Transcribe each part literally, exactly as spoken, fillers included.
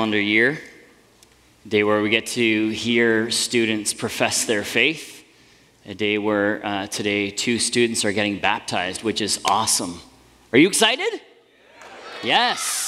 calendar year, a day where we get to hear students profess their faith, a day where uh, today two students are getting baptized, which is awesome. Are you excited? Yes.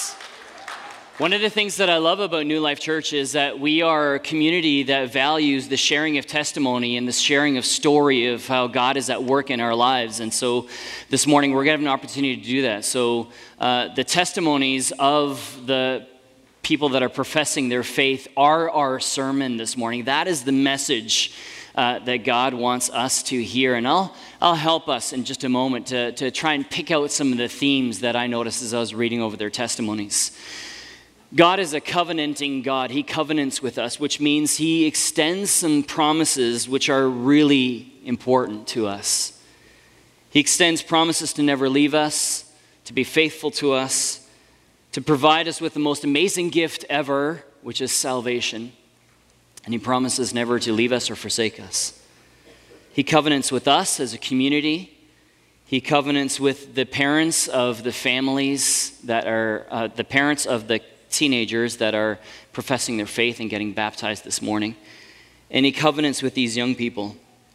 One of the things that I love about New Life Church is that we are a community that values the sharing of testimony and the sharing of story of how God is at work in our lives. And so this morning we're going to have an opportunity to do that. So uh, the testimonies of the people that are professing their faith are our sermon this morning. That is the message uh, that God wants us to hear. And I'll I'll help us in just a moment to, to try and pick out some of the themes that I noticed as I was reading over their testimonies. God is a covenanting God. He covenants with us, which means he extends some promises which are really important to us. He extends promises to never leave us, to be faithful to us, to provide us with the most amazing gift ever, which is salvation. And he promises never to leave us or forsake us. He covenants with us as a community. He covenants with the parents of the families that are, uh, the parents of the teenagers that are professing their faith and getting baptized this morning. And he covenants with these young people.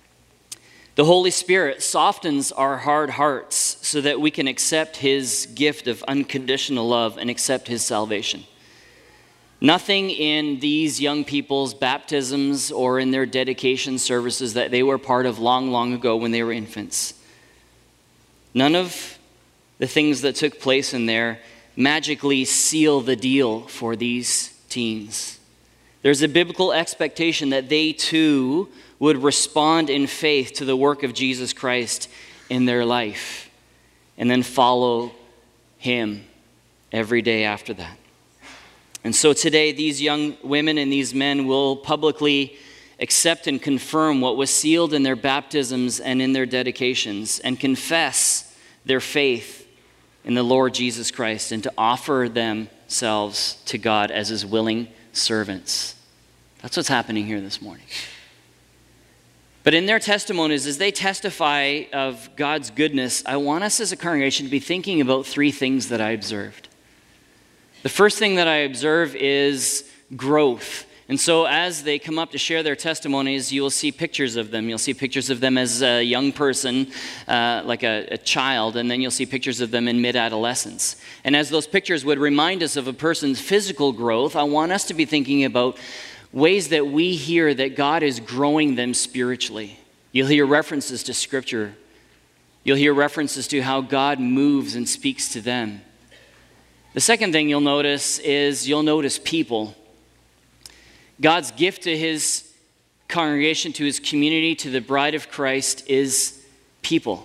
The Holy Spirit softens our hard hearts so that we can accept his gift of unconditional love and accept his salvation. Nothing in these young people's baptisms or in their dedication services that they were part of long, long ago when they were infants. None of the things that took place in there magically seal the deal for these teens. There's a biblical expectation that they too would respond in faith to the work of Jesus Christ in their life and then follow him every day after that. And so today, these young women and these men will publicly accept and confirm what was sealed in their baptisms and in their dedications and confess their faith in the Lord Jesus Christ and to offer themselves to God as his willing servants. That's what's happening here this morning. But in their testimonies, as they testify of God's goodness, I want us as a congregation to be thinking about three things that I observed. The first thing that I observe is growth. And so as they come up to share their testimonies, you'll see pictures of them. You'll see pictures of them as a young person, uh, like a, a child, and then you'll see pictures of them in mid-adolescence. And as those pictures would remind us of a person's physical growth, I want us to be thinking about ways that we hear that God is growing them spiritually. You'll hear references to Scripture. You'll hear references to how God moves and speaks to them. The second thing you'll notice is you'll notice people. God's gift to his congregation, to his community, to the bride of Christ is people.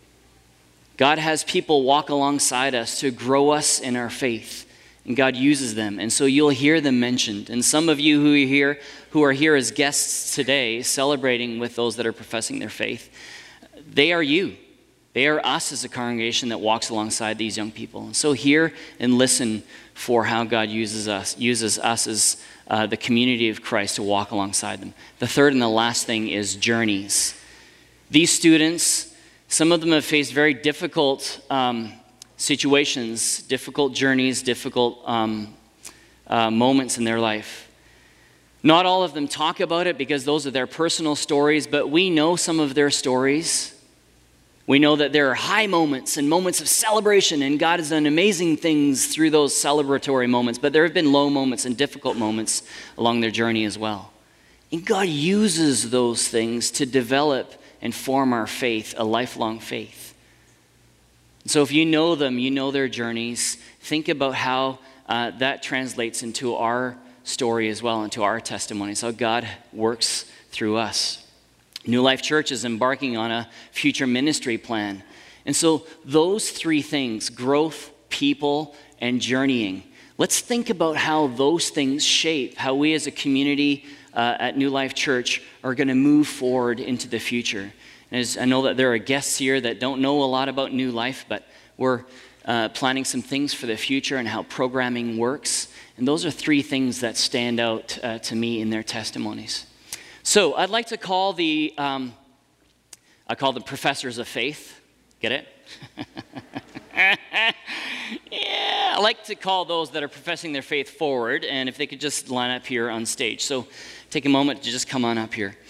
God has people walk alongside us to grow us in our faith, and God uses them. And so you'll hear them mentioned. And some of you who are here, who are here as guests today, celebrating with those that are professing their faith, they are you. They are us as a congregation that walks alongside these young people. And so hear and listen for how God uses us, uses us as uh, the community of Christ to walk alongside them. The third and the last thing is journeys. These students, some of them have faced very difficult um, situations, difficult journeys, difficult um, uh, moments in their life. Not all of them talk about it because those are their personal stories, but we know some of their stories. We know that there are high moments and moments of celebration, and God has done amazing things through those celebratory moments, but there have been low moments and difficult moments along their journey as well. And God uses those things to develop and form our faith, a lifelong faith. So if you know them, you know their journeys, think about how uh, that translates into our story as well, into our testimonies, how God works through us. New Life Church is embarking on a future ministry plan. And so those three things, growth, people, and journeying, let's think about how those things shape how we as a community uh, at New Life Church are going to move forward into the future. And as I know that there are guests here that don't know a lot about New Life, but we're uh, planning some things for the future and how programming works. And those are three things that stand out uh, to me in their testimonies. So I'd like to call the, um, I call them professors of faith. Get it? Yeah, I like to call those that are professing their faith forward, and if they could just line up here on stage. So take a moment to just come on up here.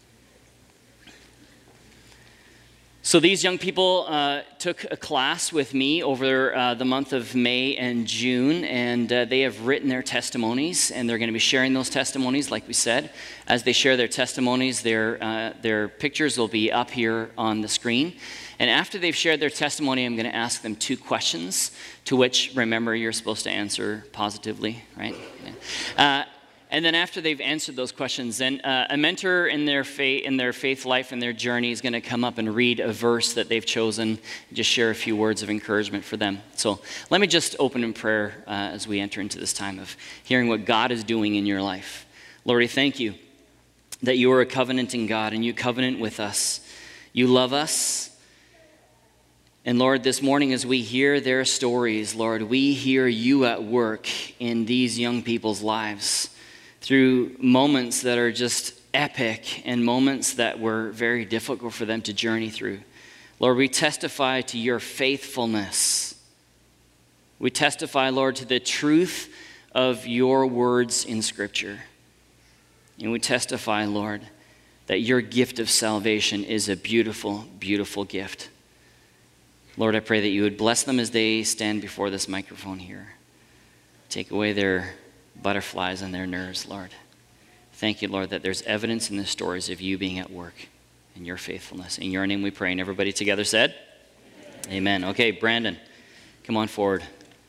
So these young people uh, took a class with me over uh, the month of May and June, and uh, they have written their testimonies, and they're going to be sharing those testimonies, like we said. As they share their testimonies, their, uh, their pictures will be up here on the screen. And after they've shared their testimony, I'm going to ask them two questions, to which, remember, you're supposed to answer positively, right? Yeah. Uh, And then after they've answered those questions, then uh, a mentor in their faith, in their faith life and their journey is going to come up and read a verse that they've chosen, just share a few words of encouragement for them. So let me just open in prayer uh, as we enter into this time of hearing what God is doing in your life. Lord, we thank you that you are a covenanting God and you covenant with us. You love us. And Lord, this morning as we hear their stories, Lord, we hear you at work in these young people's lives, through moments that are just epic and moments that were very difficult for them to journey through. Lord, we testify to your faithfulness. We testify, Lord, to the truth of your words in Scripture. And we testify, Lord, that your gift of salvation is a beautiful, beautiful gift. Lord, I pray that you would bless them as they stand before this microphone here. Take away their butterflies and their nerves, Lord. Thank you, Lord, that there's evidence in the stories of you being at work and your faithfulness. In your name we pray. And everybody together said? Amen. Amen. Okay, Brandon, come on forward.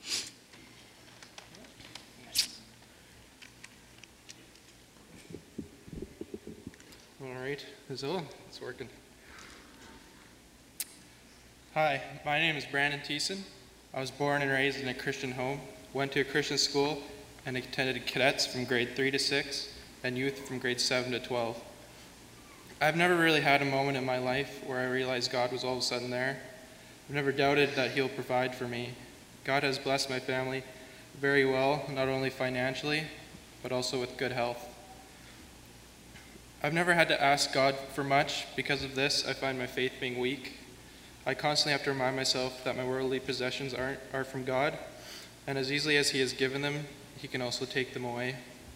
All right, Zilla, it's working. Hi, my name is Brandon Thiessen. I was born and raised in a Christian home, went to a Christian school, and attended cadets from grade three to six and youth from grade seven to twelve. I've never really had a moment in my life where I realized God was all of a sudden there. I've never doubted that he'll provide for me. God has blessed my family very well, not only financially, but also with good health. I've never had to ask God for much. Because of this, I find my faith being weak. I constantly have to remind myself that my worldly possessions aren't, are from God, and as easily as he has given them, he can also take them away.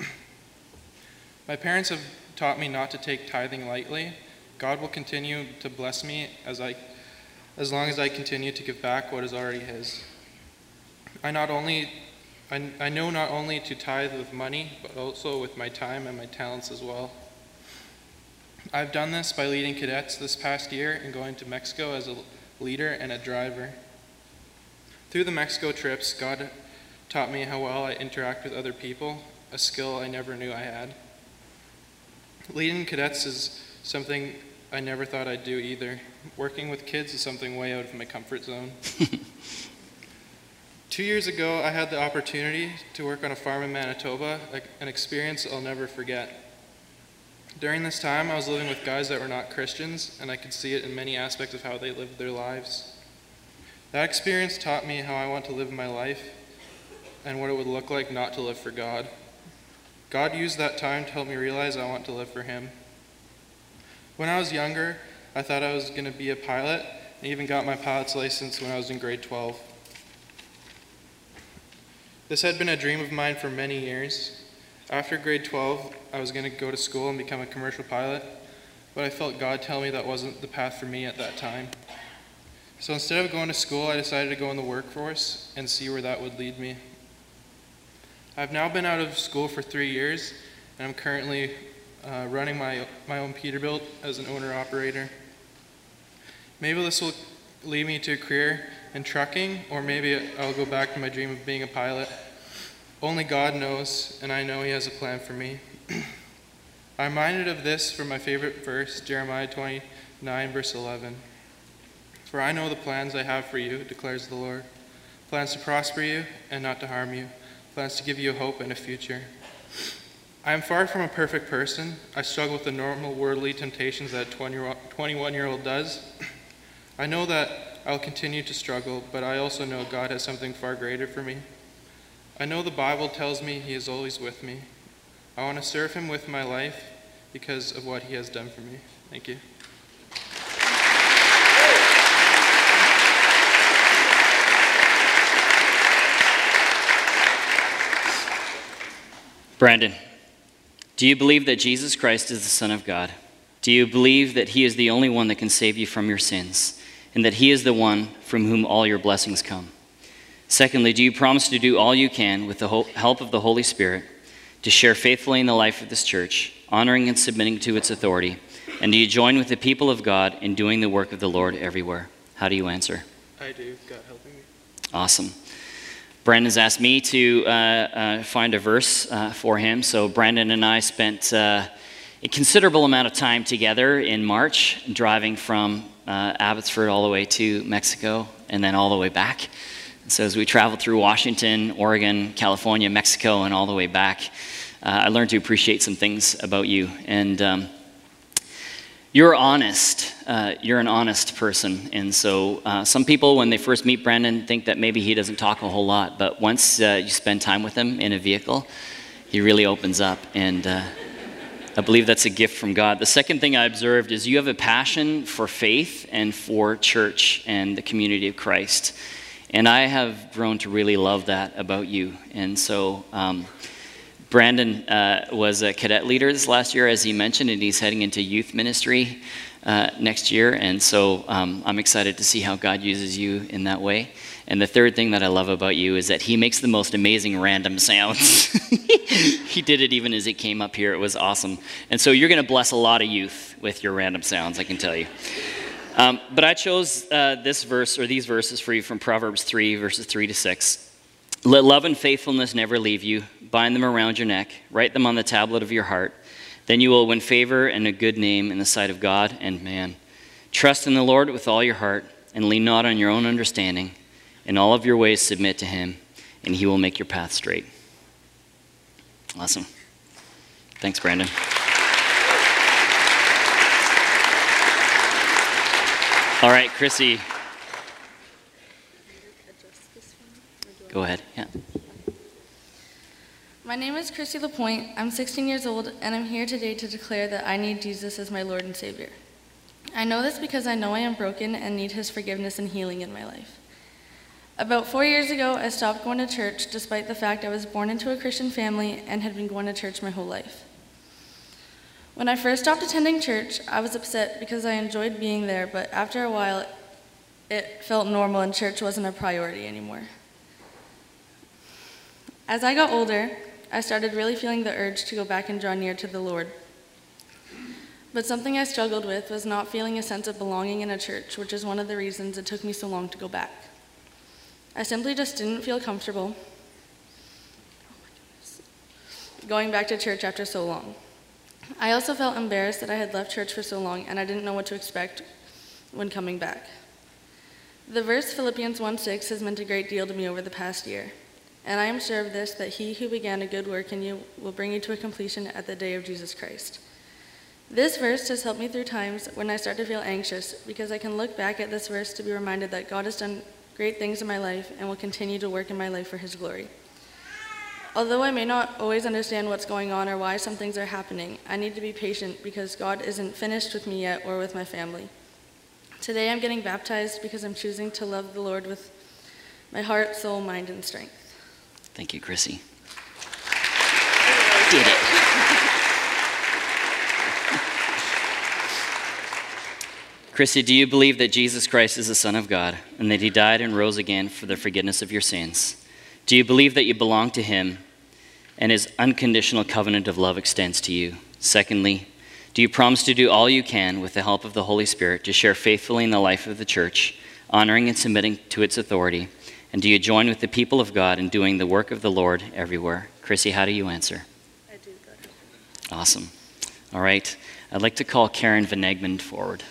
My parents have taught me not to take tithing lightly. God will continue to bless me as I, as long as I continue to give back what is already his. I not only, I, I know not only to tithe with money, but also with my time and my talents as well. I've done this by leading cadets this past year and going to Mexico as a leader and a driver. Through the Mexico trips, God taught me how well I interact with other people, a skill I never knew I had. Leading cadets is something I never thought I'd do either. Working with kids is something way out of my comfort zone. Two years ago, I had the opportunity to work on a farm in Manitoba, an experience I'll never forget. During this time, I was living with guys that were not Christians, and I could see it in many aspects of how they lived their lives. That experience taught me how I want to live my life and what it would look like not to live for God. God used that time to help me realize I want to live for him. When I was younger, I thought I was going to be a pilot, and even got my pilot's license when I was in grade twelve. This had been a dream of mine for many years. After grade twelve, I was going to go to school and become a commercial pilot, but I felt God tell me that wasn't the path for me at that time. So instead of going to school, I decided to go in the workforce and see where that would lead me. I've now been out of school for three years, and I'm currently uh, running my, my own Peterbilt as an owner-operator. Maybe this will lead me to a career in trucking, or maybe I'll go back to my dream of being a pilot. Only God knows, and I know he has a plan for me. I'm reminded of this from my favorite verse, Jeremiah twenty-nine, verse eleven. For I know the plans I have for you, declares the Lord. Plans to prosper you and not to harm you. Plans to give you a hope and a future. I am far from a perfect person. I struggle with the normal worldly temptations that a twenty-one-year-old does. I know that I'll continue to struggle, but I also know God has something far greater for me. I know the Bible tells me he is always with me. I want to serve him with my life because of what he has done for me. Thank you. Brandon, do you believe that Jesus Christ is the Son of God? Do you believe that he is the only one that can save you from your sins, and that he is the one from whom all your blessings come? Secondly, do you promise to do all you can with the help of the Holy Spirit to share faithfully in the life of this church, honoring and submitting to its authority? And do you join with the people of God in doing the work of the Lord everywhere? How do you answer? I do, God helping me. Awesome. Brandon's asked me to uh, uh, find a verse uh, for him. So Brandon and I spent uh, a considerable amount of time together in March, driving from uh, Abbotsford all the way to Mexico and then all the way back. So as we traveled through Washington, Oregon, California, Mexico, and all the way back, uh, I learned to appreciate some things about you. And um, you're honest. Uh, you're an honest person. And so uh, some people, when they first meet Brandon, think that maybe he doesn't talk a whole lot. But once uh, you spend time with him in a vehicle, he really opens up. And uh, I believe that's a gift from God. The second thing I observed is you have a passion for faith and for church and the community of Christ. And I have grown to really love that about you. And so um, Brandon uh, was a cadet leader this last year, as he mentioned, and he's heading into youth ministry uh, next year. And so um, I'm excited to see how God uses you in that way. And the third thing that I love about you is that he makes the most amazing random sounds. He did it even as he came up here. It was awesome. And so you're going to bless a lot of youth with your random sounds, I can tell you. Um, but I chose uh, this verse, or these verses for you from Proverbs three, verses three to six. Let love and faithfulness never leave you. Bind them around your neck. Write them on the tablet of your heart. Then you will win favor and a good name in the sight of God and man. Trust in the Lord with all your heart, and lean not on your own understanding. In all of your ways submit to him, and he will make your path straight. Awesome. Thanks, Brandon. All right, Chrissy. Go ahead. Yeah. My name is Chrissy Lapointe. I'm sixteen years old, and I'm here today to declare that I need Jesus as my Lord and Savior. I know this because I know I am broken and need his forgiveness and healing in my life. About four years ago, I stopped going to church despite the fact I was born into a Christian family and had been going to church my whole life. When I first stopped attending church, I was upset because I enjoyed being there, but after a while, it felt normal and church wasn't a priority anymore. As I got older, I started really feeling the urge to go back and draw near to the Lord. But something I struggled with was not feeling a sense of belonging in a church, which is one of the reasons it took me so long to go back. I simply just didn't feel comfortable going back to church after so long. I also felt embarrassed that I had left church for so long and I didn't know what to expect when coming back. The verse Philippians one six has meant a great deal to me over the past year. And I am sure of this, that he who began a good work in you will bring you to a completion at the day of Jesus Christ. This verse has helped me through times when I start to feel anxious, because I can look back at this verse to be reminded that God has done great things in my life and will continue to work in my life for his glory. Although I may not always understand what's going on or why some things are happening, I need to be patient because God isn't finished with me yet or with my family. Today I'm getting baptized because I'm choosing to love the Lord with my heart, soul, mind, and strength. Thank you, Chrissy. Did it. Chrissy, do you believe that Jesus Christ is the Son of God and that he died and rose again for the forgiveness of your sins? Do you believe that you belong to him and his unconditional covenant of love extends to you? Secondly, do you promise to do all you can with the help of the Holy Spirit to share faithfully in the life of the church, honoring and submitting to its authority? And do you join with the people of God in doing the work of the Lord everywhere? Chrissy, how do you answer? I do, God. Awesome. All right. I'd like to call Karen Van Egmond forward.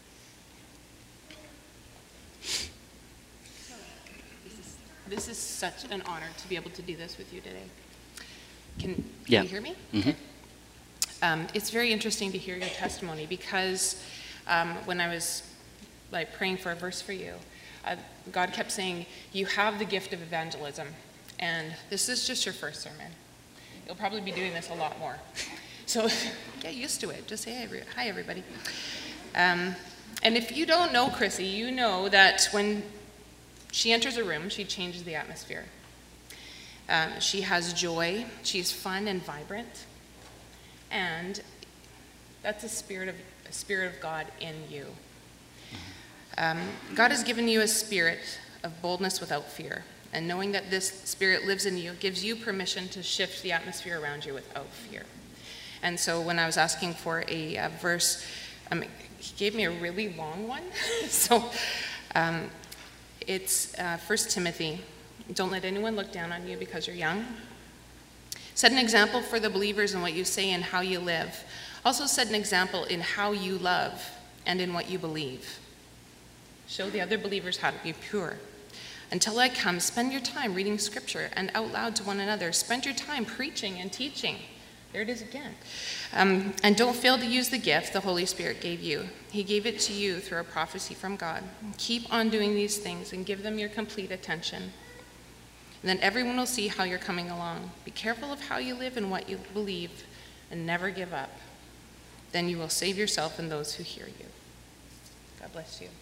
This is such an honor to be able to do this with you today. Can, can yeah. you hear me? Mm-hmm. Um, it's very interesting to hear your testimony because um, when I was like praying for a verse for you, uh, God kept saying, you have the gift of evangelism, and this is just your first sermon. You'll probably be doing this a lot more. So get used to it. Just say, hey, hi, everybody. Um, and if you don't know Chrissy, you know that when she enters a room, she changes the atmosphere. Um, she has joy. She's fun and vibrant. And that's a spirit of, a spirit of God in you. Um, God has given you a spirit of boldness without fear. And knowing that this spirit lives in you gives you permission to shift the atmosphere around you without fear. And so when I was asking for a, a verse, um, he gave me a really long one. so um, it's uh, First Timothy. Don't let anyone look down on you because you're young. Set an example for the believers in what you say and how you live. Also set an example in how you love and in what you believe. Show the other believers how to be pure. Until I come, spend your time reading scripture and out loud to one another. Spend your time preaching and teaching. There it is again. Um, and don't fail to use the gift the Holy Spirit gave you. He gave it to you through a prophecy from God. Keep on doing these things and give them your complete attention. And then everyone will see how you're coming along. Be careful of how you live and what you believe, and never give up. Then you will save yourself and those who hear you. God bless you.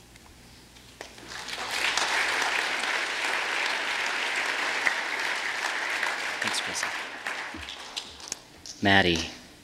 Thanks, Chrissy. Maddie.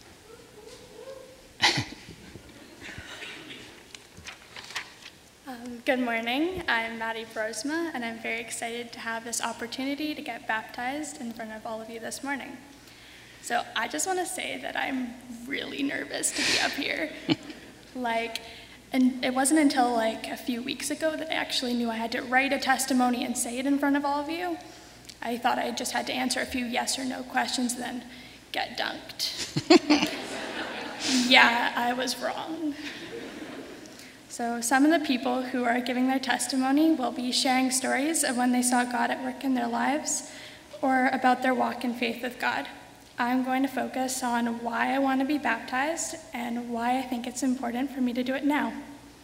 Um, good morning. I'm Maddie Brosma, and I'm very excited to have this opportunity to get baptized in front of all of you this morning. So I just want to say that I'm really nervous to be up here. like, and it wasn't until like a few weeks ago that I actually knew I had to write a testimony and say it in front of all of you. I thought I just had to answer a few yes or no questions and then get dunked. Yeah, I was wrong. So some of the people who are giving their testimony will be sharing stories of when they saw God at work in their lives or about their walk in faith with God. I'm going to focus on why I want to be baptized and why I think it's important for me to do it now.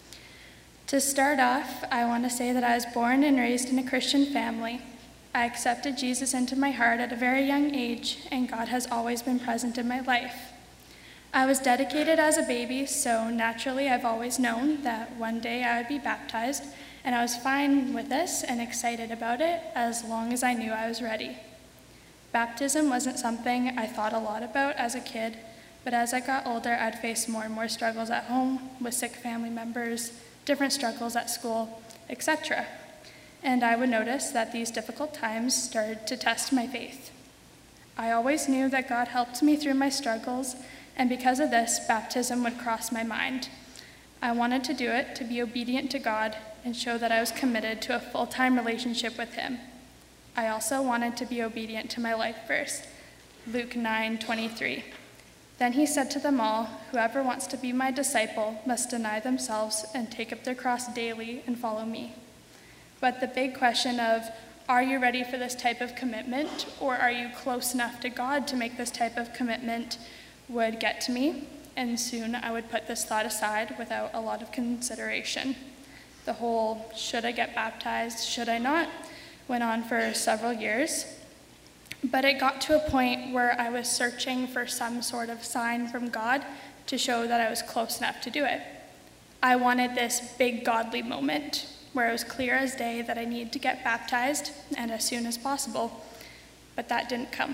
To start off, I want to say that I was born and raised in a Christian family. I accepted Jesus into my heart at a very young age, and God has always been present in my life. I was dedicated as a baby, so naturally I've always known that one day I would be baptized, and I was fine with this and excited about it as long as I knew I was ready. Baptism wasn't something I thought a lot about as a kid, but as I got older, I'd face more and more struggles at home with sick family members, different struggles at school, et cetera. And I would notice that these difficult times started to test my faith. I always knew that God helped me through my struggles, and because of this, baptism would cross my mind. I wanted to do it to be obedient to God and show that I was committed to a full-time relationship with Him. I also wanted to be obedient to my life verse, Luke nine twenty-three. Then he said to them all, "Whoever wants to be my disciple must deny themselves and take up their cross daily and follow me." But the big question of, are you ready for this type of commitment, or are you close enough to God to make this type of commitment, would get to me, and soon I would put this thought aside without a lot of consideration. The whole, should I get baptized, should I not, went on for several years. But it got to a point where I was searching for some sort of sign from God to show that I was close enough to do it. I wanted this big godly moment where it was clear as day that I needed to get baptized, and as soon as possible, but that didn't come.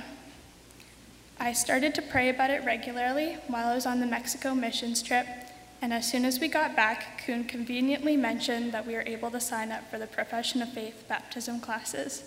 I started to pray about it regularly while I was on the Mexico missions trip, and as soon as we got back, Kuhn conveniently mentioned that we were able to sign up for the Profession of Faith baptism classes,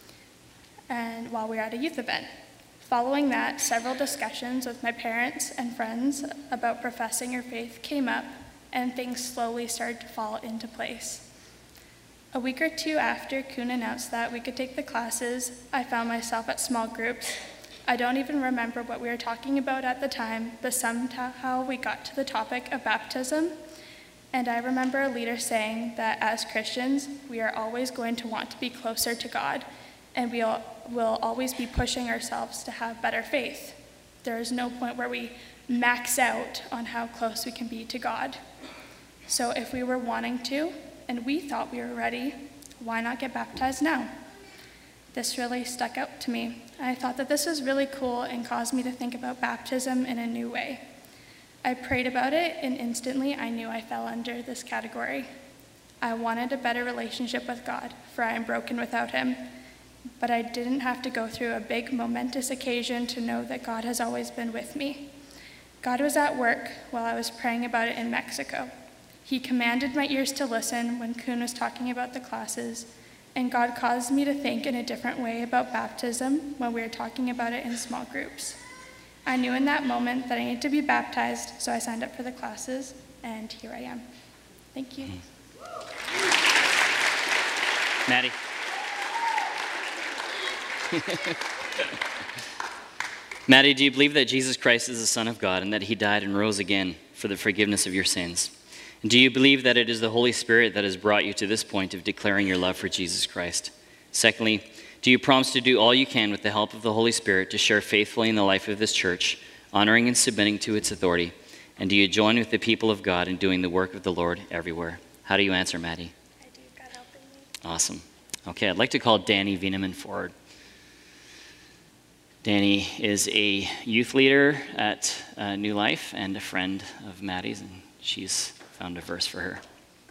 and while we were at a youth event. Following that, several discussions with my parents and friends about professing your faith came up, and things slowly started to fall into place. A week or two after Kuhn announced that we could take the classes, I found myself at small groups. I don't even remember what we were talking about at the time, but somehow we got to the topic of baptism, and I remember a leader saying that as Christians, we are always going to want to be closer to God, and we will always be pushing ourselves to have better faith. There is no point where we max out on how close we can be to God. So if we were wanting to, and we thought we were ready, why not get baptized now? This really stuck out to me. I thought that this was really cool and caused me to think about baptism in a new way. I prayed about it, and instantly I knew I fell under this category. I wanted a better relationship with God, for I am broken without Him. but I didn't have to go through a big, momentous occasion to know that God has always been with me. God was at work while I was praying about it in Mexico. He commanded my ears to listen when Kuhn was talking about the classes, and God caused me to think in a different way about baptism when we were talking about it in small groups. I knew in that moment that I needed to be baptized, so I signed up for the classes, and here I am. Thank you. Maddie. Maddie, do you believe that Jesus Christ is the Son of God and that he died and rose again for the forgiveness of your sins? And do you believe that it is the Holy Spirit that has brought you to this point of declaring your love for Jesus Christ? Secondly, do you promise to do all you can with the help of the Holy Spirit to share faithfully in the life of this church, honoring and submitting to its authority? And do you join with the people of God in doing the work of the Lord everywhere? How do you answer, Maddie? I do, God helping me. Awesome. Okay, I'd like to call Danny Wieneman forward. Danny is a youth leader at uh, New Life and a friend of Maddie's, and she's found a verse for her.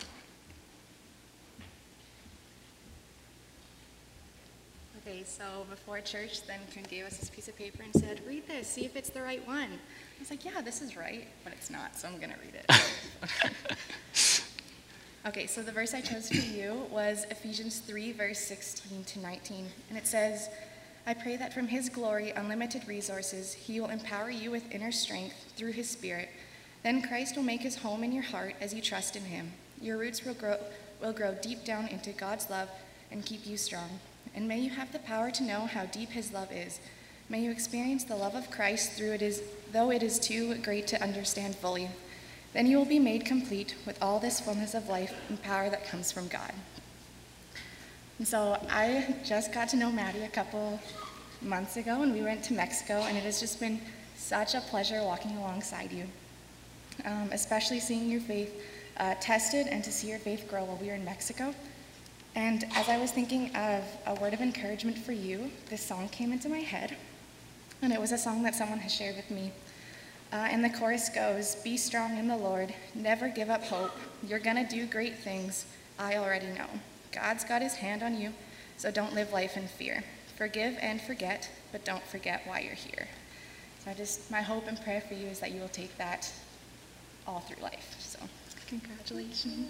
Okay, so before church, then Kuhn gave us this piece of paper and said, read this, see if it's the right one. I was like, yeah, this is right, but it's not, so I'm going to read it. Okay, so the verse I chose for you was Ephesians three, verse sixteen to nineteen, and it says, I pray that from his glory, unlimited resources, he will empower you with inner strength through his Spirit. Then Christ will make his home in your heart as you trust in him. Your roots will grow, will grow deep down into God's love and keep you strong. And may you have the power to know how deep his love is. May you experience the love of Christ through it is, though it is too great to understand fully. Then you will be made complete with all this fullness of life and power that comes from God. And so I just got to know Maddie a couple months ago, and we went to Mexico, and it has just been such a pleasure walking alongside you, um, especially seeing your faith uh, tested and to see your faith grow while we were in Mexico. And as I was thinking of a word of encouragement for you, this song came into my head, and it was a song that someone has shared with me. Uh, and the chorus goes, be strong in the Lord, never give up hope. You're gonna do great things, I already know. God's got his hand on you, so don't live life in fear. Forgive and forget, but don't forget why you're here. So I just, my hope and prayer for you is that you will take that all through life. So congratulations.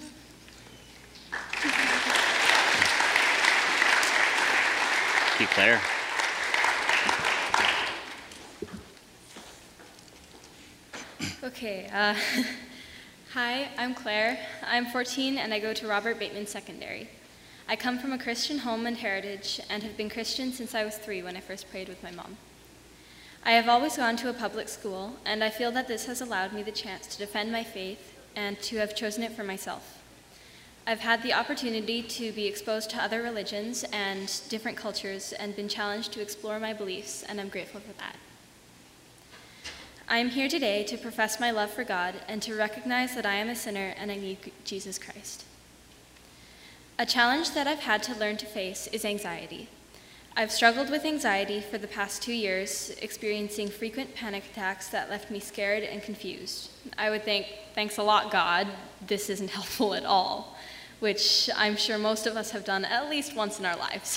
Thank you, Claire. Okay, uh, hi, I'm Claire. I'm fourteen and I go to Robert Bateman Secondary. I come from a Christian home and heritage and have been Christian since I was three when I first prayed with my mom. I have always gone to a public school, and I feel that this has allowed me the chance to defend my faith and to have chosen it for myself. I've had the opportunity to be exposed to other religions and different cultures and been challenged to explore my beliefs, and I'm grateful for that. I am here today to profess my love for God and to recognize that I am a sinner and I need Jesus Christ. A challenge that I've had to learn to face is anxiety. I've struggled with anxiety for the past two years, experiencing frequent panic attacks that left me scared and confused. I would think, thanks a lot, God, this isn't helpful at all, which I'm sure most of us have done at least once in our lives.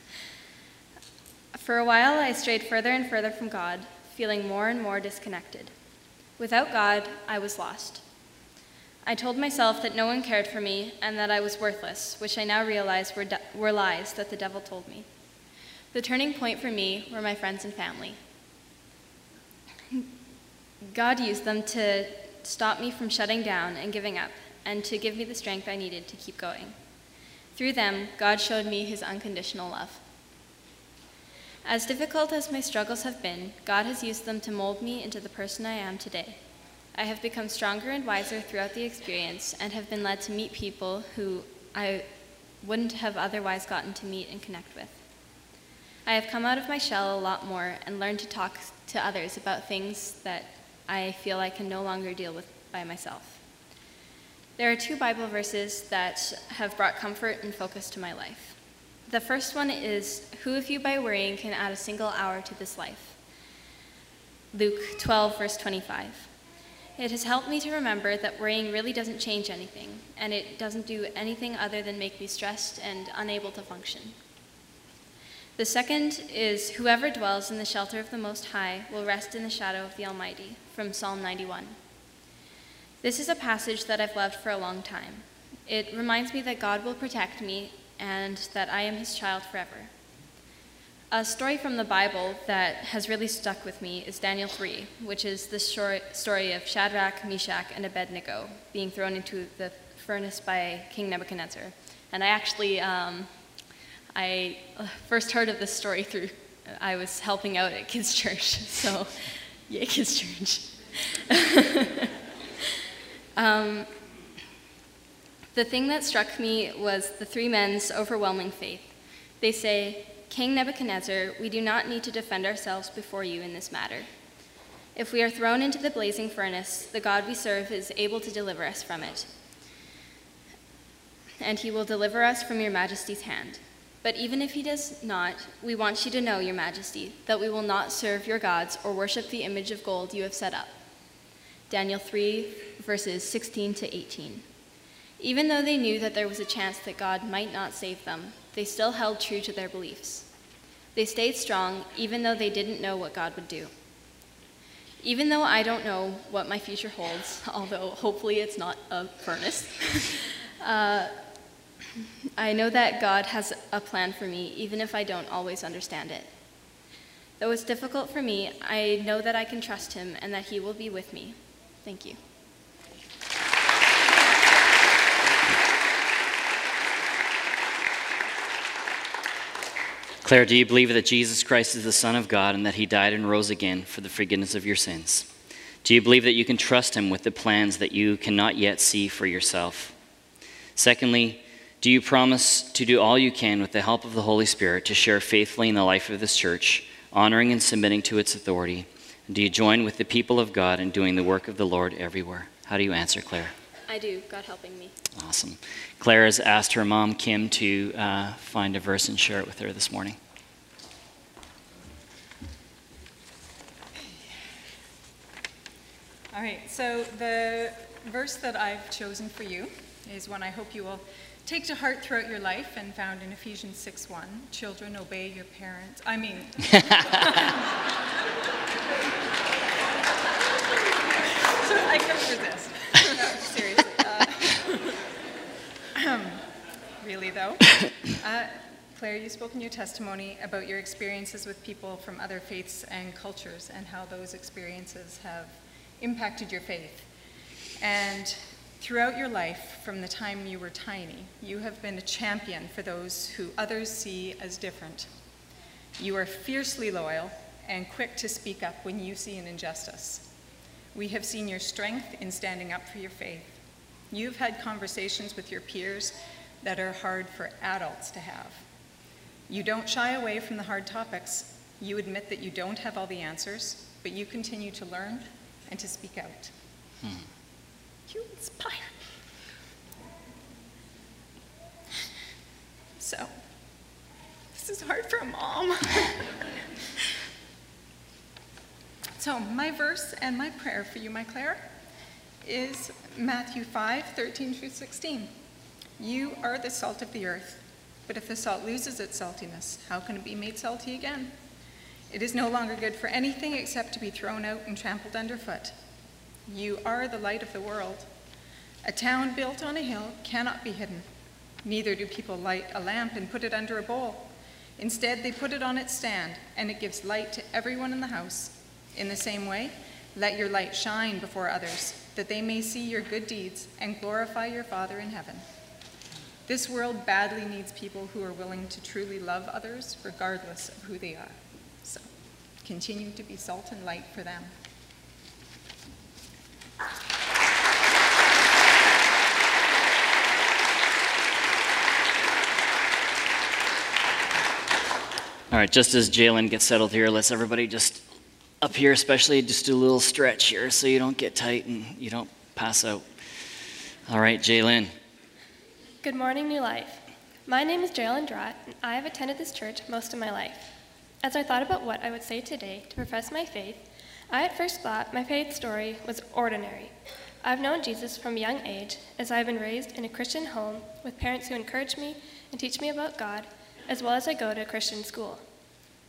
For a while, I strayed further and further from God, feeling more and more disconnected. Without God, I was lost. I told myself that no one cared for me and that I was worthless, which I now realize were, de- were lies that the devil told me. The turning point for me were my friends and family. God used them to stop me from shutting down and giving up, and to give me the strength I needed to keep going. Through them, God showed me his unconditional love. As difficult as my struggles have been, God has used them to mold me into the person I am today. I have become stronger and wiser throughout the experience and have been led to meet people who I wouldn't have otherwise gotten to meet and connect with. I have come out of my shell a lot more and learned to talk to others about things that I feel I can no longer deal with by myself. There are two Bible verses that have brought comfort and focus to my life. The first one is, who of you by worrying can add a single hour to this life? Luke twelve, verse twenty-five. It has helped me to remember that worrying really doesn't change anything, and it doesn't do anything other than make me stressed and unable to function. The second is, whoever dwells in the shelter of the Most High will rest in the shadow of the Almighty, from Psalm ninety-one. This is a passage that I've loved for a long time. It reminds me that God will protect me and that I am his child forever. A story from the Bible that has really stuck with me is Daniel three, which is the story of Shadrach, Meshach, and Abednego being thrown into the furnace by King Nebuchadnezzar. And I actually, um, I first heard of this story through, I was helping out at Kids Church, so yay, Kids Church. um, the thing that struck me was the three men's overwhelming faith. They say, "King Nebuchadnezzar, we do not need to defend ourselves before you in this matter. If we are thrown into the blazing furnace, the God we serve is able to deliver us from it, and he will deliver us from your majesty's hand. But even if he does not, we want you to know, your majesty, that we will not serve your gods or worship the image of gold you have set up." Daniel three, verses sixteen to eighteen. Even though they knew that there was a chance that God might not save them, they still held true to their beliefs. They stayed strong, even though they didn't know what God would do. Even though I don't know what my future holds, although hopefully it's not a furnace, uh, I know that God has a plan for me, even if I don't always understand it. Though it's difficult for me, I know that I can trust him and that he will be with me. Thank you. Claire, do you believe that Jesus Christ is the Son of God and that he died and rose again for the forgiveness of your sins? Do you believe that you can trust him with the plans that you cannot yet see for yourself? Secondly, do you promise to do all you can with the help of the Holy Spirit to share faithfully in the life of this church, honoring and submitting to its authority? And do you join with the people of God in doing the work of the Lord everywhere? How do you answer, Claire? I do, God helping me. Awesome. Claire has asked her mom, Kim, to uh, find a verse and share it with her this morning. All right, so the verse that I've chosen for you is one I hope you will take to heart throughout your life and found in Ephesians six one. Children, obey your parents. I mean... so I couldn't resist. No, seriously. Uh, really, though. Uh, Claire, you spoke in your testimony about your experiences with people from other faiths and cultures and how those experiences have impacted your faith. And throughout your life, from the time you were tiny, you have been a champion for those who others see as different. You are fiercely loyal and quick to speak up when you see an injustice. We have seen your strength in standing up for your faith. You've had conversations with your peers that are hard for adults to have. You don't shy away from the hard topics. You admit that you don't have all the answers, but you continue to learn and to speak out. Hmm. You inspire me. So, this is hard for a mom. So, my verse and my prayer for you, my Claire, is Matthew five, thirteen through sixteen. You are the salt of the earth, but if the salt loses its saltiness, how can it be made salty again? It is no longer good for anything except to be thrown out and trampled underfoot. You are the light of the world. A town built on a hill cannot be hidden. Neither do people light a lamp and put it under a bowl. Instead, they put it on its stand, and it gives light to everyone in the house. In the same way, let your light shine before others, that they may see your good deeds and glorify your Father in heaven. This world badly needs people who are willing to truly love others, regardless of who they are. So, continue to be salt and light for them. All right, just as Jalen gets settled here, let's everybody just up here especially just do a little stretch here so you don't get tight and you don't pass out. All right, Jalen. Good morning, New Life. My name is Jalen Drott, and I have attended this church most of my life. As I thought about what I would say today to profess my faith, I at first thought my faith story was ordinary. I've known Jesus from a young age, as I've been raised in a Christian home with parents who encourage me and teach me about God, as well as I go to a Christian school.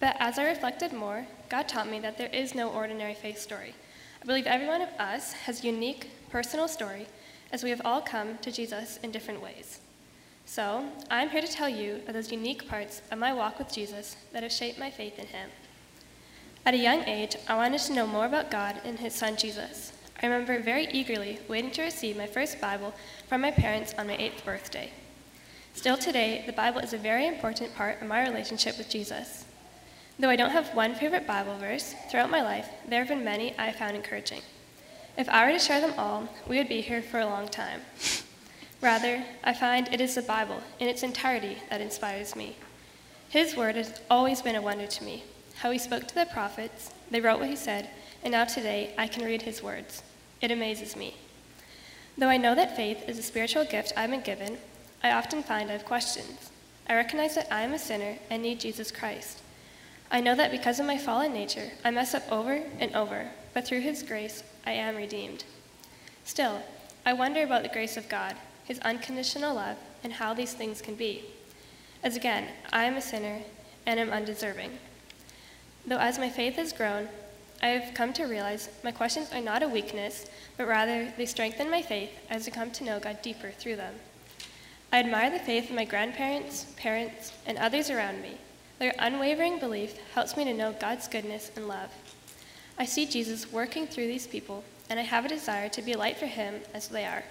But as I reflected more, God taught me that there is no ordinary faith story. I believe every one of us has a unique, personal story, as we have all come to Jesus in different ways. So, I'm here to tell you of those unique parts of my walk with Jesus that have shaped my faith in him. At a young age, I wanted to know more about God and his son Jesus. I remember very eagerly waiting to receive my first Bible from my parents on my eighth birthday. Still today, the Bible is a very important part of my relationship with Jesus. Though I don't have one favorite Bible verse, throughout my life, there have been many I found encouraging. If I were to share them all, we would be here for a long time. Rather, I find it is the Bible in its entirety that inspires me. His word has always been a wonder to me. How he spoke to the prophets, they wrote what he said, and now today I can read his words. It amazes me. Though I know that faith is a spiritual gift I've been given, I often find I have questions. I recognize that I am a sinner and need Jesus Christ. I know that because of my fallen nature, I mess up over and over, but through his grace, I am redeemed. Still, I wonder about the grace of God, his unconditional love, and how these things can be. As again, I am a sinner and am undeserving. Though as my faith has grown, I have come to realize my questions are not a weakness, but rather they strengthen my faith as I come to know God deeper through them. I admire the faith of my grandparents, parents, and others around me. Their unwavering belief helps me to know God's goodness and love. I see Jesus working through these people, and I have a desire to be a light for him as they are.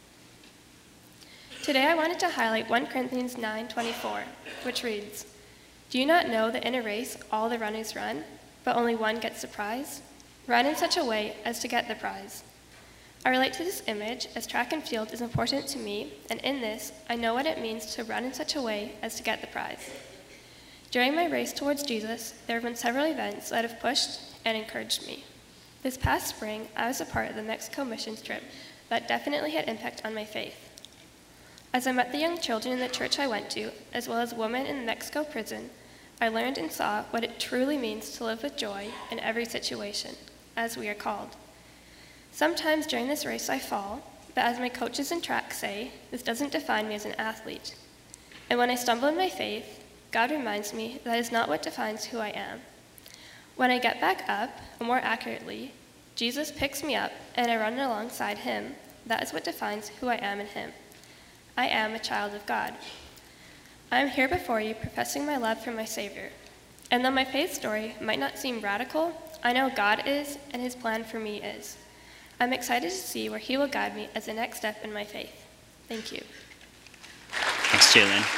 Today I wanted to highlight First Corinthians nine twenty-four, which reads, "Do you not know that in a race all the runners run, but only one gets the prize? Run in such a way as to get the prize." I relate to this image as track and field is important to me, and in this, I know what it means to run in such a way as to get the prize. During my race towards Jesus, there have been several events that have pushed and encouraged me. This past spring, I was a part of the Mexico missions trip that definitely had impact on my faith. As I met the young children in the church I went to, as well as women in the Mexico prison, I learned and saw what it truly means to live with joy in every situation, as we are called. Sometimes during this race I fall, but as my coaches in track say, this doesn't define me as an athlete. And when I stumble in my faith, God reminds me that is not what defines who I am. When I get back up, or more accurately, Jesus picks me up and I run alongside him. That is what defines who I am in him. I am a child of God. I am here before you professing my love for my Savior. And though my faith story might not seem radical, I know God is and his plan for me is. I'm excited to see where he will guide me as the next step in my faith. Thank you. Thanks, Jalen.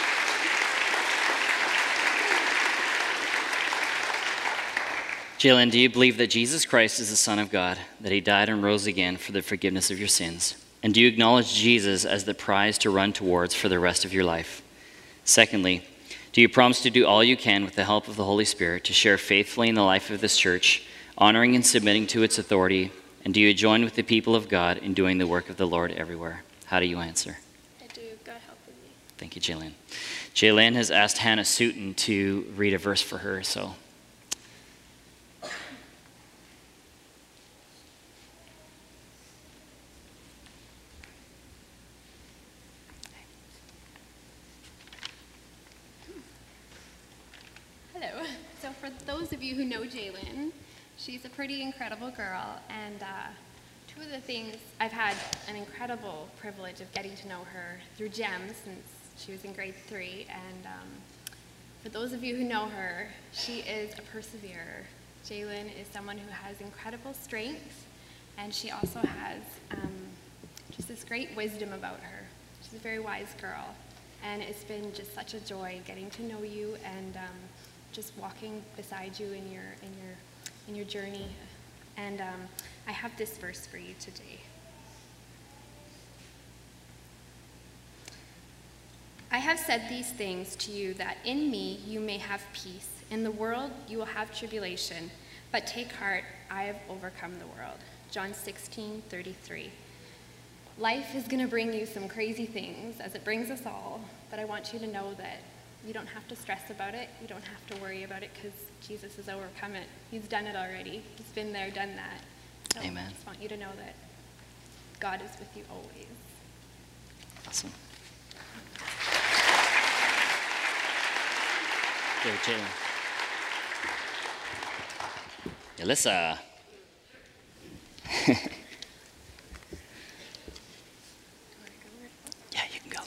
Jalen, do you believe that Jesus Christ is the Son of God, that he died and rose again for the forgiveness of your sins? And do you acknowledge Jesus as the prize to run towards for the rest of your life? Secondly, do you promise to do all you can with the help of the Holy Spirit to share faithfully in the life of this church, honoring and submitting to its authority? And do you join with the people of God in doing the work of the Lord everywhere? How do you answer? I do. God help with me. Thank you, Jalen. Jalen has asked Hannah Sutton to read a verse for her, so... So for those of you who know Jalen, she's a pretty incredible girl, and uh, two of the things, I've had an incredible privilege of getting to know her through GEMS since she was in grade three, and um, for those of you who know her, she is a perseverer. Jalen is someone who has incredible strength, and she also has um, just this great wisdom about her. She's a very wise girl, and it's been just such a joy getting to know you and um, just walking beside you in your in your in your journey. And um, I have this verse for you today. I have said these things to you that in me you may have peace. In the world you will have tribulation, but take heart, I have overcome the world. John sixteen thirty-three. Life is going to bring you some crazy things, as it brings us all, but I want you to know that you don't have to stress about it. You don't have to worry about it because Jesus has overcome it. He's done it already. He's been there, done that. So Amen. I just want you to know that God is with you always. Awesome. There, Jalen. Alyssa. Yeah, you can go.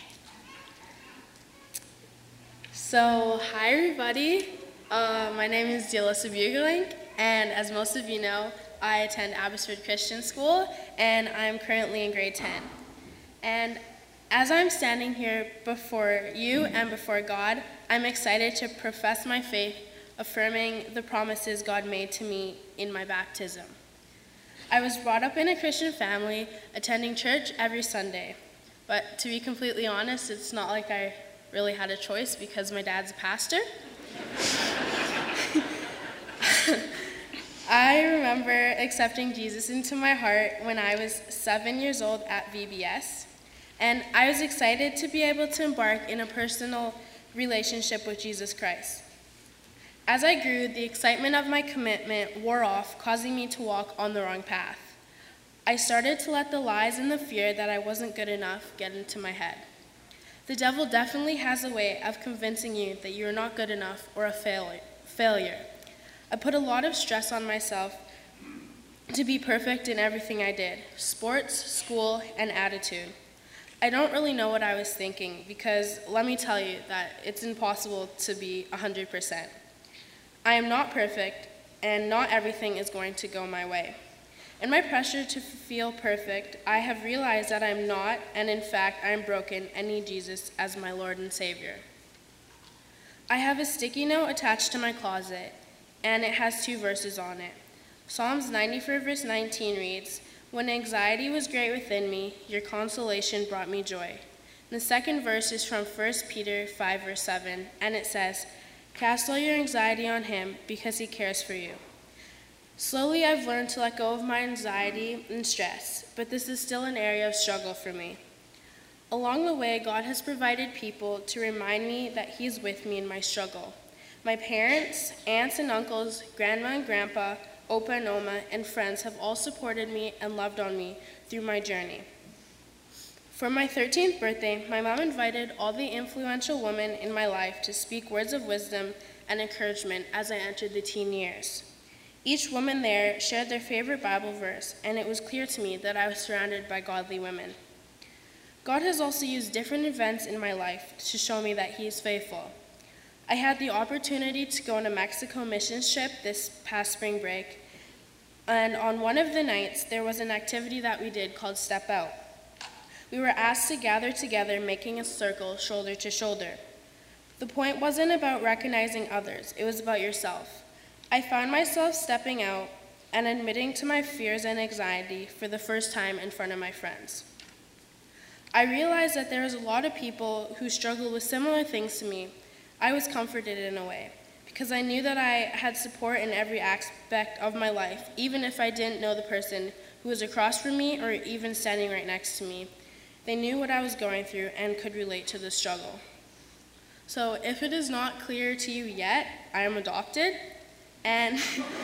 So, hi everybody. Uh, my name is Alyssa Bugelink, and as most of you know, I attend Abbotsford Christian School, and I'm currently in grade ten. And as I'm standing here before you and before God, I'm excited to profess my faith, affirming the promises God made to me in my baptism. I was brought up in a Christian family, attending church every Sunday. But to be completely honest, it's not like I really had a choice because my dad's a pastor. I remember accepting Jesus into my heart when I was seven years old at V B S, and I was excited to be able to embark in a personal relationship with Jesus Christ. As I grew, the excitement of my commitment wore off, causing me to walk on the wrong path. I started to let the lies and the fear that I wasn't good enough get into my head. The devil definitely has a way of convincing you that you're not good enough or a fail- failure. I put a lot of stress on myself to be perfect in everything I did: sports, school, and attitude. I don't really know what I was thinking because let me tell you that it's impossible to be one hundred percent. I am not perfect, and not everything is going to go my way. In my pressure to feel perfect, I have realized that I'm not, and in fact, I am broken and need Jesus as my Lord and Savior. I have a sticky note attached to my closet, and it has two verses on it. Psalms ninety-four verse nineteen reads, "When anxiety was great within me, your consolation brought me joy." And the second verse is from First Peter five verse seven, and it says, "Cast all your anxiety on him because he cares for you." Slowly, I've learned to let go of my anxiety and stress, but this is still an area of struggle for me. Along the way, God has provided people to remind me that he is with me in my struggle. My parents, aunts and uncles, grandma and grandpa, Opa and Oma, and friends have all supported me and loved on me through my journey. For my thirteenth birthday, my mom invited all the influential women in my life to speak words of wisdom and encouragement as I entered the teen years. Each woman there shared their favorite Bible verse, and it was clear to me that I was surrounded by godly women. God has also used different events in my life to show me that he is faithful. I had the opportunity to go on a Mexico missions trip this past spring break, and on one of the nights, there was an activity that we did called Step Out. We were asked to gather together, making a circle, shoulder to shoulder. The point wasn't about recognizing others, it was about yourself. I found myself stepping out and admitting to my fears and anxiety for the first time in front of my friends. I realized that there was a lot of people who struggled with similar things to me. I was comforted in a way, because I knew that I had support in every aspect of my life, even if I didn't know the person who was across from me or even standing right next to me. They knew what I was going through and could relate to the struggle. So if it is not clear to you yet, I am adopted, and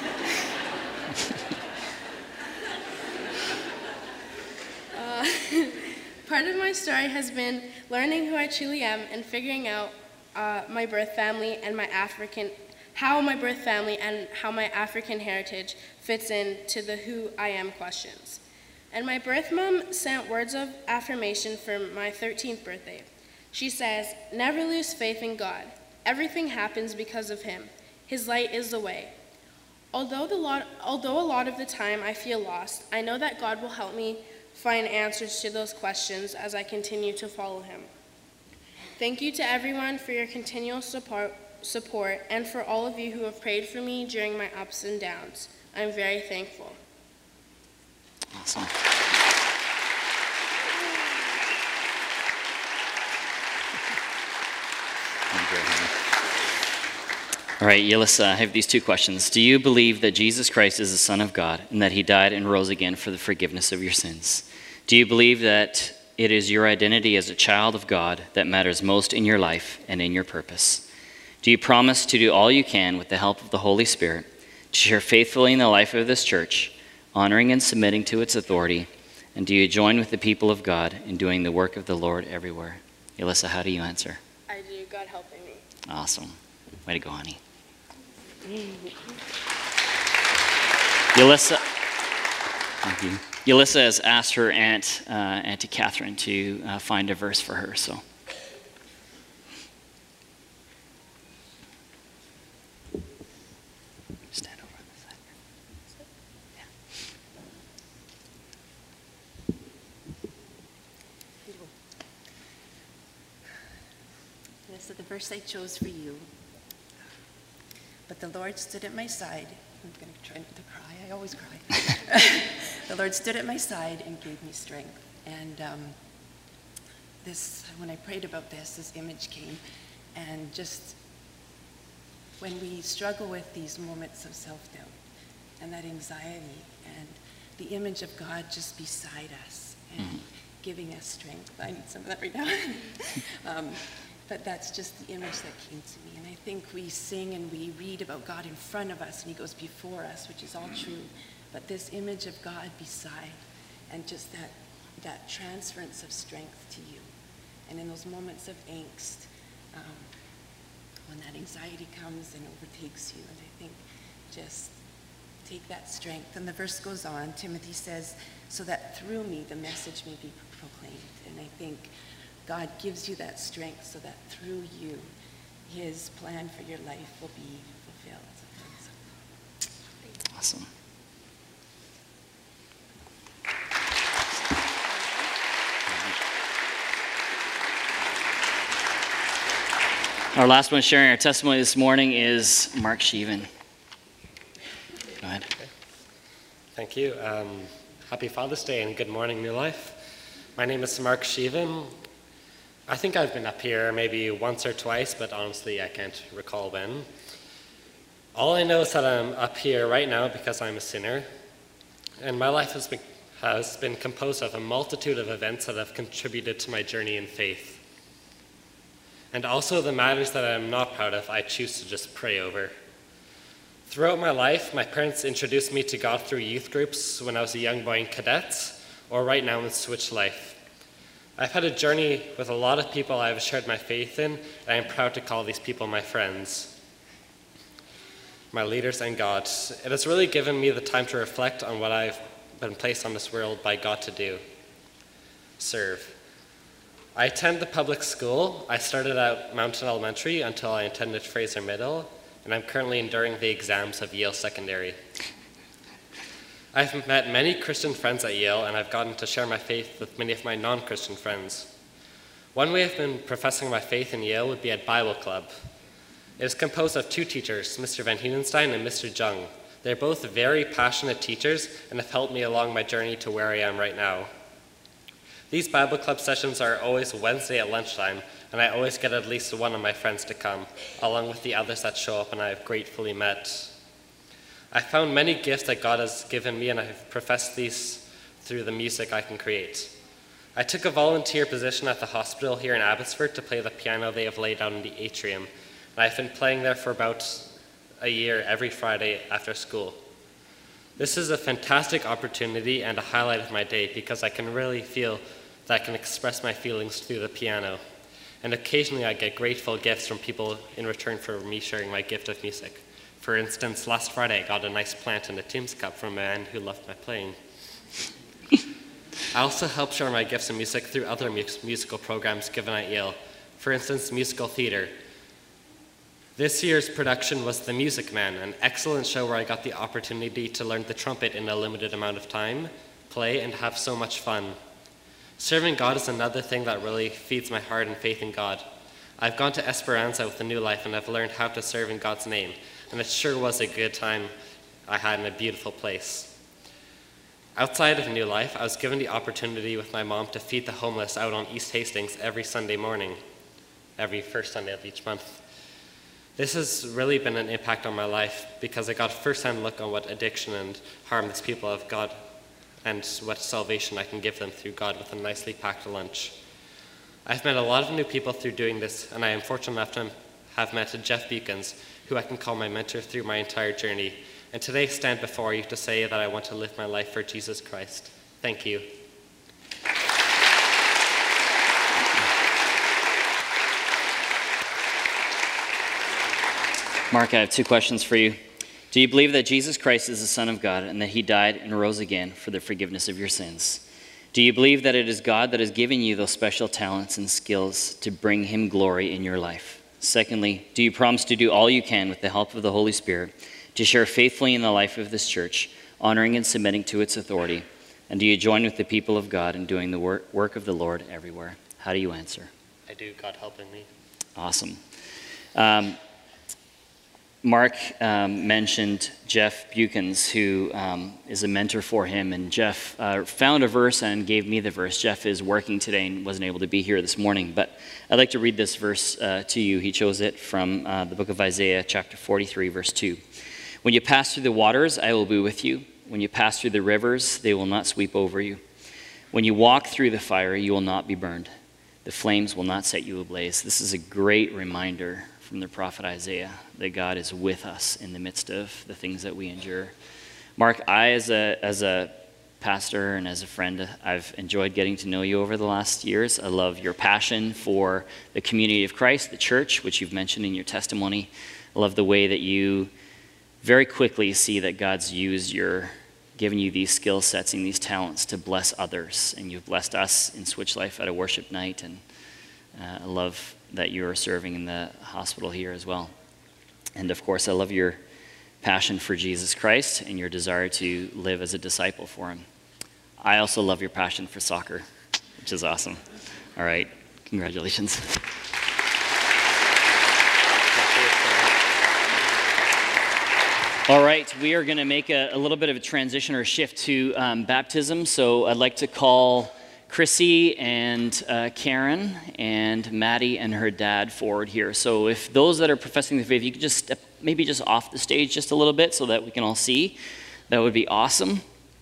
uh, part of my story has been learning who I truly am and figuring out uh, my birth family and my African, how my birth family and how my African heritage fits into the who I am questions. And my birth mom sent words of affirmation for my thirteenth birthday. She says, "Never lose faith in God. Everything happens because of him. His light is the way. Although, the lot, although a lot of the time I feel lost, I know that God will help me find answers to those questions as I continue to follow him." Thank you to everyone for your continual support, support and for all of you who have prayed for me during my ups and downs. I'm very thankful. Awesome. All right, Yelissa, I have these two questions. Do you believe that Jesus Christ is the Son of God and that he died and rose again for the forgiveness of your sins? Do you believe that it is your identity as a child of God that matters most in your life and in your purpose? Do you promise to do all you can with the help of the Holy Spirit to share faithfully in the life of this church, honoring and submitting to its authority? And do you join with the people of God in doing the work of the Lord everywhere? Yelissa, how do you answer? I do, God helping me. Awesome. Way to go, honey. Yelissa, thank you. Yelissa has asked her aunt, uh, Auntie Catherine, to uh, find a verse for her. So. Stand over on the side. Yeah. This is the verse I chose for you. But the Lord stood at my side. I'm going to try not to cry. I always cry. The Lord stood at my side and gave me strength. And um, this, when I prayed about this, this image came. And just when we struggle with these moments of self-doubt and that anxiety and the image of God just beside us and mm-hmm. giving us strength. I need some of that right now. um, But that's just the image that came to me. And I think we sing and we read about God in front of us and he goes before us, which is all true. But this image of God beside and just that, that transference of strength to you. And in those moments of angst, um, when that anxiety comes and overtakes you, and I think just take that strength. And the verse goes on, Timothy says, so that through me the message may be proclaimed. And I think God gives you that strength so that through you, his plan for your life will be fulfilled. Awesome. Our last one sharing our testimony this morning is Mark Sheevan. Go ahead. Okay. Thank you. Um, happy Father's Day and good morning, New Life. My name is Mark Sheevan. I think I've been up here maybe once or twice, but honestly, I can't recall when. All I know is that I'm up here right now because I'm a sinner, and my life has been, has been composed of a multitude of events that have contributed to my journey in faith. And also the matters that I'm not proud of, I choose to just pray over. Throughout my life, my parents introduced me to God through youth groups when I was a young boy in cadets, or right now in Switch Life. I've had a journey with a lot of people I've shared my faith in, and I'm proud to call these people my friends, my leaders, and God. It has really given me the time to reflect on what I've been placed on this world by God to do. Serve. I attend the public school. I started out Mountain Elementary until I attended Fraser Middle, and I'm currently enduring the exams of Yale Secondary. I've met many Christian friends at Yale, and I've gotten to share my faith with many of my non-Christian friends. One way I've been professing my faith in Yale would be at Bible Club. It is composed of two teachers, Mister Van Heenenstein and Mister Jung. They're both very passionate teachers and have helped me along my journey to where I am right now. These Bible Club sessions are always Wednesday at lunchtime, and I always get at least one of my friends to come, along with the others that show up and I have gratefully met. I found many gifts that God has given me, and I have professed these through the music I can create. I took a volunteer position at the hospital here in Abbotsford to play the piano they have laid out in the atrium, and I've been playing there for about a year every Friday after school. This is a fantastic opportunity and a highlight of my day because I can really feel that I can express my feelings through the piano, and occasionally I get grateful gifts from people in return for me sharing my gift of music. For instance, last Friday, I got a nice plant and a Tim's cup from a man who loved my playing. I also help share my gifts of music through other mu- musical programs given at Yale. For instance, musical theater. This year's production was The Music Man, an excellent show where I got the opportunity to learn the trumpet in a limited amount of time, play, and have so much fun. Serving God is another thing that really feeds my heart and faith in God. I've gone to Esperanza with the New Life, and I've learned how to serve in God's name. And it sure was a good time I had in a beautiful place. Outside of New Life, I was given the opportunity with my mom to feed the homeless out on East Hastings every Sunday morning, every first Sunday of each month. This has really been an impact on my life because I got a first-hand look on what addiction and harm these people have got and what salvation I can give them through God with a nicely packed lunch. I've met a lot of new people through doing this, and I am fortunate enough to have met Jeff Beacons, who I can call my mentor through my entire journey, and today stand before you to say that I want to live my life for Jesus Christ. Thank you. Mark, I have two questions for you. Do Do you believe that Jesus Christ is the Son of God and that he died and rose again for the forgiveness of your sins? Do you believe that it is God that has given you those special talents and skills to bring him glory in your life? Secondly, do you promise to do all you can with the help of the Holy Spirit to share faithfully in the life of this church, honoring and submitting to its authority? And do you join with the people of God in doing the work, work of the Lord everywhere? How do you answer? I do, God helping me. Awesome. Um, Mark um, mentioned Jeff Bukins, who um, is a mentor for him, and Jeff uh, found a verse and gave me the verse. Jeff is working today and wasn't able to be here this morning, but I'd like to read this verse uh, to you. He chose it from uh, the book of Isaiah, chapter forty-three, verse two. When you pass through the waters, I will be with you. When you pass through the rivers, they will not sweep over you. When you walk through the fire, you will not be burned. The flames will not set you ablaze. This is a great reminder from the prophet Isaiah that God is with us in the midst of the things that we endure. Mark, I, as a as a pastor and as a friend, I've enjoyed getting to know you over the last years. I love your passion for the community of Christ, the church, which you've mentioned in your testimony. I love the way that you very quickly see that God's used your, given you these skill sets and these talents to bless others. And you've blessed us in Switch Life at a worship night. And uh, I love that you are serving in the hospital here as well. And of course, I love your passion for Jesus Christ and your desire to live as a disciple for him. I also love your passion for soccer, which is awesome. All right, congratulations. All right, we are going to make a, a little bit of a transition or a shift to um, baptism. So I'd like to call Chrissy and uh, Karen and Maddie and her dad forward here. So if those that are professing the faith, you could just step maybe just off the stage just a little bit so that we can all see, that would be awesome.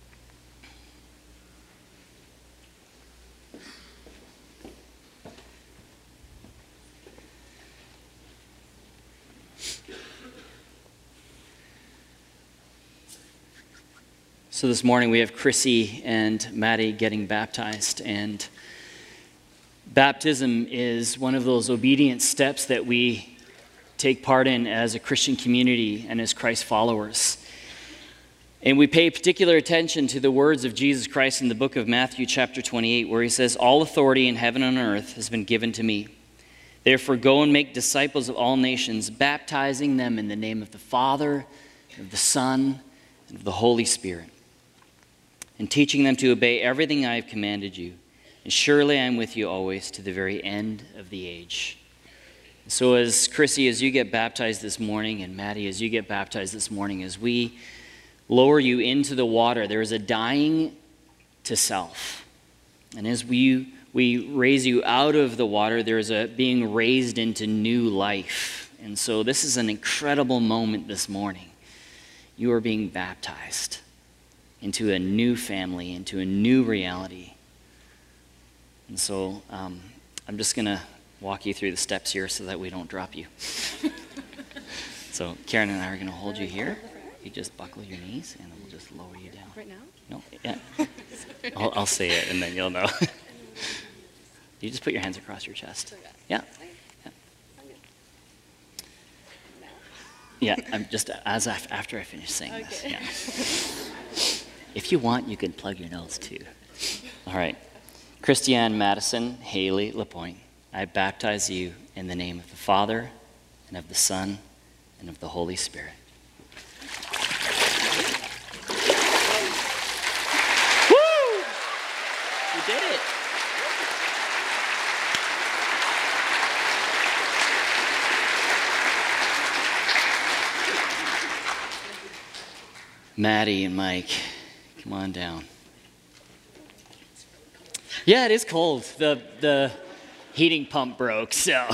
So this morning we have Chrissy and Maddie getting baptized, and baptism is one of those obedient steps that we take part in as a Christian community and as Christ followers. And we pay particular attention to the words of Jesus Christ in the book of Matthew chapter twenty-eight, where he says, "All authority in heaven and on earth has been given to me. Therefore go and make disciples of all nations, baptizing them in the name of the Father, of the Son, and of the Holy Spirit, and teaching them to obey everything I have commanded you. And surely I am with you always to the very end of the age." So as Chrissy, as you get baptized this morning, and Maddie, as you get baptized this morning, as we lower you into the water, there is a dying to self. And as we, we raise you out of the water, there is a being raised into new life. And so this is an incredible moment this morning. You are being baptized into a new family, into a new reality. And so um, I'm just going to walk you through the steps here so that we don't drop you. So Karen and I are going to hold you here. You just buckle your knees and we'll just lower you down. Right now? No, yeah. I'll, I'll say it and then you'll know. You just put your hands across your chest. Yeah. Yeah. Yeah, I'm just as I, after I finish saying Okay. this. Yeah. If you want, you can plug your nose too. All right. Christiane Madison Haley Lapointe, I baptize you in the name of the Father, and of the Son, and of the Holy Spirit. Woo! We did it. Maddie and Mike, come on down. Yeah, it is cold. The the heating pump broke, so.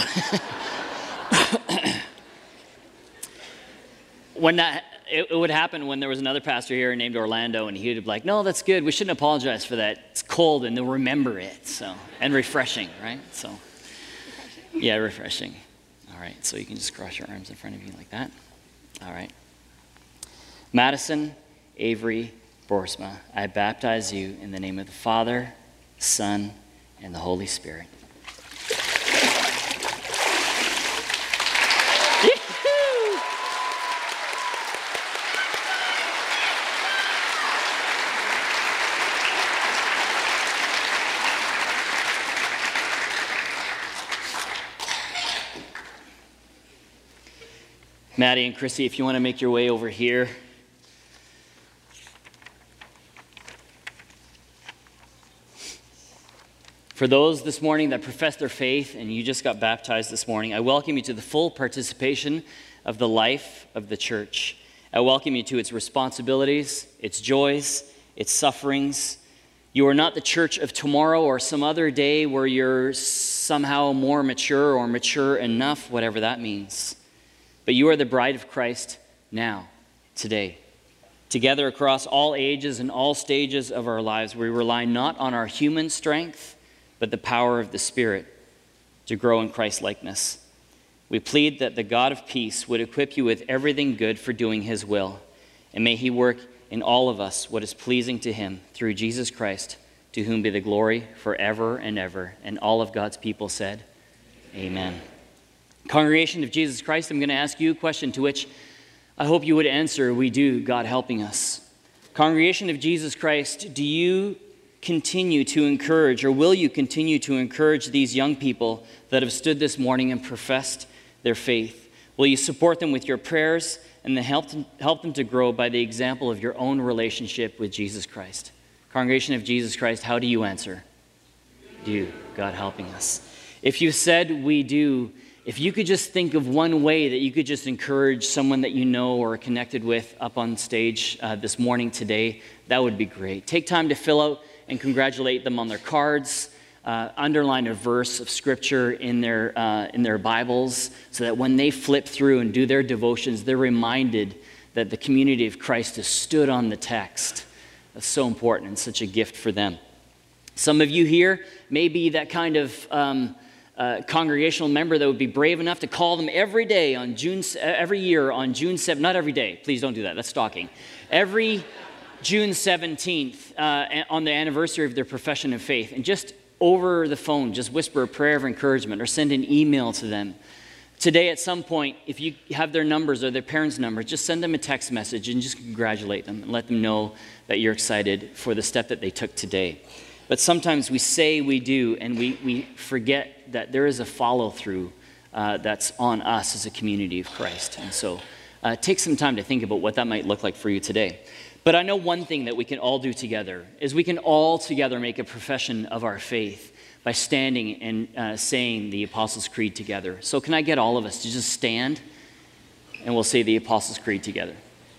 When that, it, it would happen when there was another pastor here named Orlando, and he would be like, "No, that's good. We shouldn't apologize for that. It's cold, and they'll remember it." So, and refreshing, right? So, yeah, refreshing. All right, so you can just cross your arms in front of you like that. All right. Madison Avery Borsma, I baptize you in the name of the Father, Son, and the Holy Spirit. Maddie and Chrissy, if you want to make your way over here. For those this morning that profess their faith and you just got baptized this morning, I welcome you to the full participation of the life of the church. I welcome you to its responsibilities, its joys, its sufferings. You are not the church of tomorrow or some other day where you're somehow more mature or mature enough, whatever that means. But you are the bride of Christ now, today. Together across all ages and all stages of our lives, we rely not on our human strength, but the power of the Spirit to grow in Christ-likeness. We plead that the God of peace would equip you with everything good for doing his will, and may he work in all of us what is pleasing to him through Jesus Christ, to whom be the glory forever and ever. And all of God's people said, amen. Congregation of Jesus Christ, I'm going to ask you a question to which I hope you would answer, we do, God helping us. Congregation of Jesus Christ, do you continue to encourage, or will you continue to encourage these young people that have stood this morning and professed their faith? Will you support them with your prayers and then help them, help them to grow by the example of your own relationship with Jesus Christ? Congregation of Jesus Christ, how do you answer? Do, God helping us. If you said we do, if you could just think of one way that you could just encourage someone that you know or are connected with up on stage uh, this morning, today, that would be great. Take time to fill out and congratulate them on their cards. Uh, underline a verse of Scripture in their, uh, in their Bibles so that when they flip through and do their devotions, they're reminded that the community of Christ has stood on the text. That's so important and such a gift for them. Some of you here may be that kind of um, uh, congregational member that would be brave enough to call them every day on June, every year on June seventh, not every day, please don't do that, that's stalking. Every June seventeenth, uh, on the anniversary of their profession of faith, and just over the phone, just whisper a prayer of encouragement or send an email to them. Today, at some point, if you have their numbers or their parents' numbers, just send them a text message and just congratulate them and let them know that you're excited for the step that they took today. But sometimes we say we do, and we, we forget that there is a follow-through uh, that's on us as a community of Christ. And so uh, take some time to think about what that might look like for you today. But I know one thing that we can all do together is we can all together make a profession of our faith by standing and uh, saying the Apostles' Creed together. So can I get all of us to just stand and we'll say the Apostles' Creed together.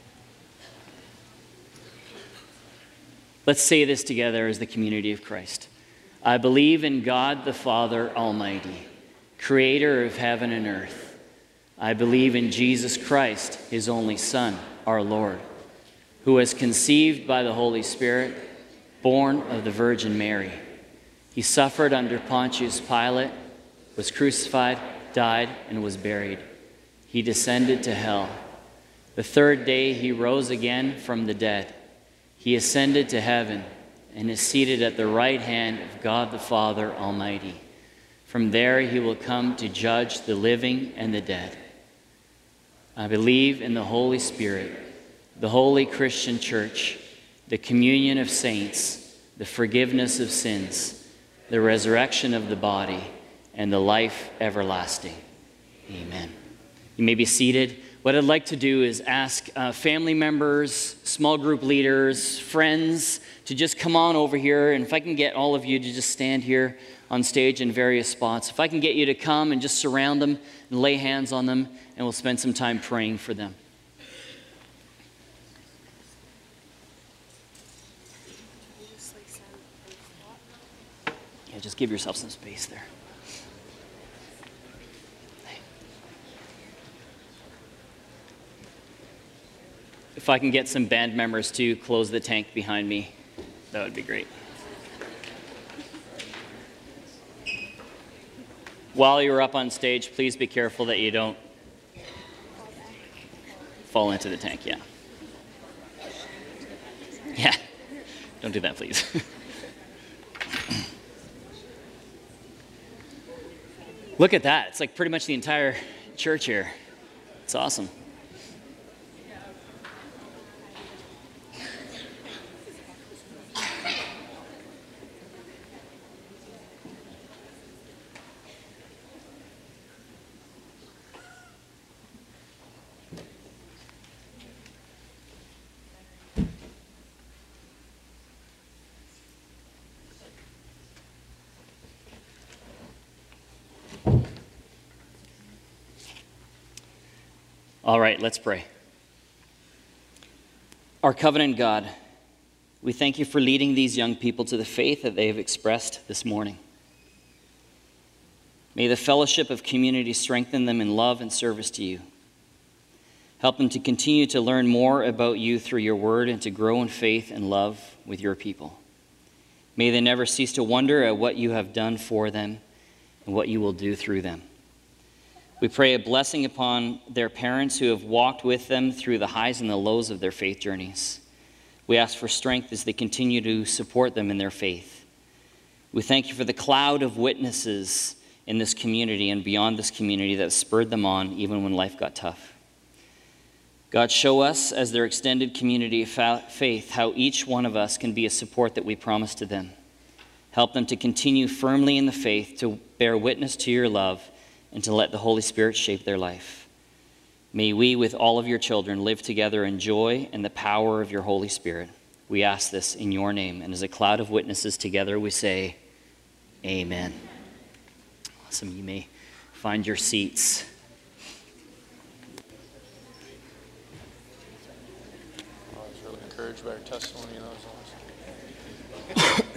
Let's say this together as the community of Christ. I believe in God the Father Almighty, creator of heaven and earth. I believe in Jesus Christ, his only Son, our Lord, who was conceived by the Holy Spirit, born of the Virgin Mary. He suffered under Pontius Pilate, was crucified, died, and was buried. He descended to hell. The third day he rose again from the dead. He ascended to heaven and is seated at the right hand of God the Father Almighty. From there he will come to judge the living and the dead. I believe in the Holy Spirit, the holy Christian church, the communion of saints, the forgiveness of sins, the resurrection of the body, and the life everlasting. Amen. You may be seated. What I'd like to do is ask uh, family members, small group leaders, friends to just come on over here. And if I can get all of you to just stand here on stage in various spots. If I can get you to come and just surround them and lay hands on them, and we'll spend some time praying for them. Yeah, just give yourself some space there. If I can get some band members to close the tank behind me, that would be great. While you're up on stage, please be careful that you don't fall into the tank, yeah. Yeah, don't do that, please. Look at that. It's like pretty much the entire church here. It's awesome. All right, let's pray. Our covenant God, we thank you for leading these young people to the faith that they have expressed this morning. May the fellowship of community strengthen them in love and service to you. Help them to continue to learn more about you through your word and to grow in faith and love with your people. May they never cease to wonder at what you have done for them and what you will do through them. We pray a blessing upon their parents who have walked with them through the highs and the lows of their faith journeys. We ask for strength as they continue to support them in their faith. We thank you for the cloud of witnesses in this community and beyond this community that spurred them on even when life got tough. God, show us as their extended community of faith how each one of us can be a support that we promise to them. Help them to continue firmly in the faith, to bear witness to your love, and to let the Holy Spirit shape their life. May we, with all of your children, live together in joy and the power of your Holy Spirit. We ask this in your name, and as a cloud of witnesses together we say, amen. Awesome. You may find your seats. I was really encouraged by our testimony. That was awesome.